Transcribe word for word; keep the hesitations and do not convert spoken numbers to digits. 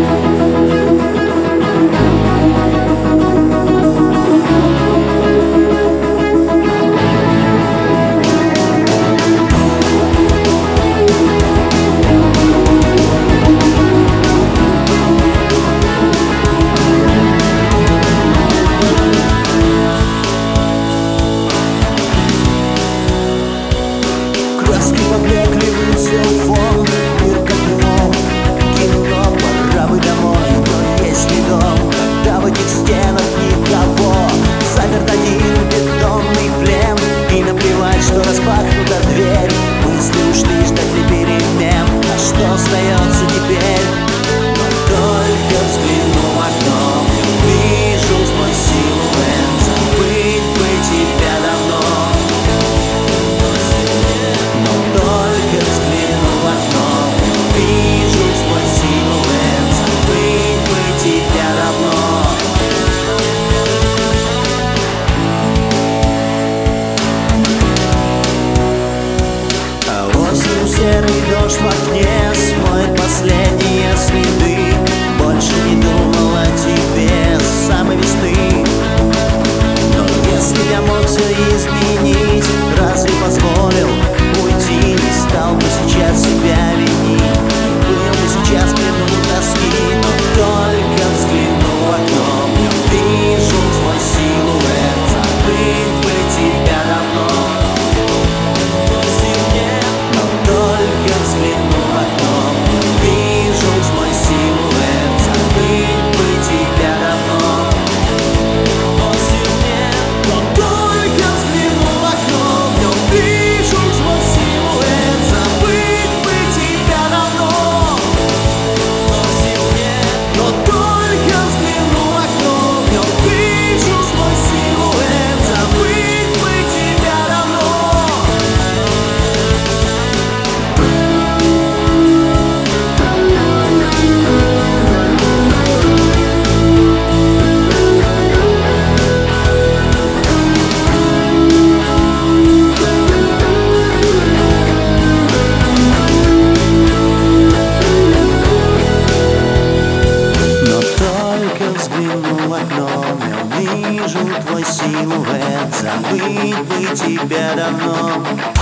Краски поблекли, выцвел фон, мир как кино, кино, пора бы домой. Но есть ли дом, да в этих стенах никого. Заперт один бетонный плен, и наплевать, что распахнута дверь. Мысли ушли ждать ли перемен, а что остается теперь? Но только взгляну в окно, вижу твой силуэт. Забыть бы тебя давно. Серый дождь в окне смоет последние следы. Больше не думал о тебе с самой весны. Но если я мог все изменить, разве позволил уйти? Не стал бы сейчас себя винить, был бы сейчас плену тоски. Но только взгляну в окно, я вижу твой силуэт. Забыть бы тебя давно. Вижу твой силуэт, забыть бы тебя давно.